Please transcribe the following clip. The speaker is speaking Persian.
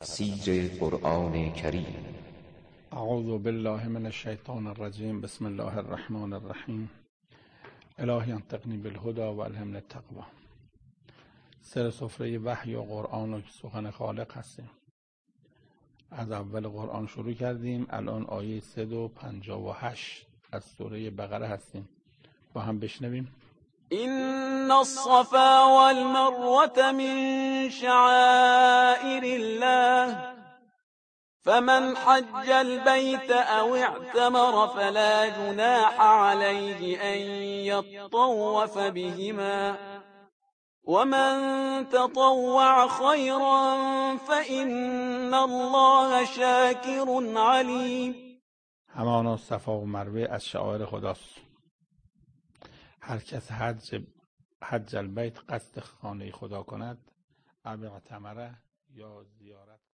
تفسیر قرآن کریم. اعوذ بالله من الشیطان الرجیم. بسم الله الرحمن الرحیم. الهی انطقنی بالهدى و الهمنی التقوی. سر سفره وحی و قرآن و سخن خالق هستیم. از اول قرآن شروع کردیم. الان آیه 158 از سوره بقره هستیم. با هم بشنویم. إن الصفا والمروة من شعائر الله فمن حج البيت أو اعتمر فلا جناح عليه أن يطوف بهما ومن تطوع خيرا فإن الله شاكر عليم. همانا صفا و مروه از شعائر خداست. هر کس حج البیت قصد خانه خدا کند، او اعتمره یا زیارت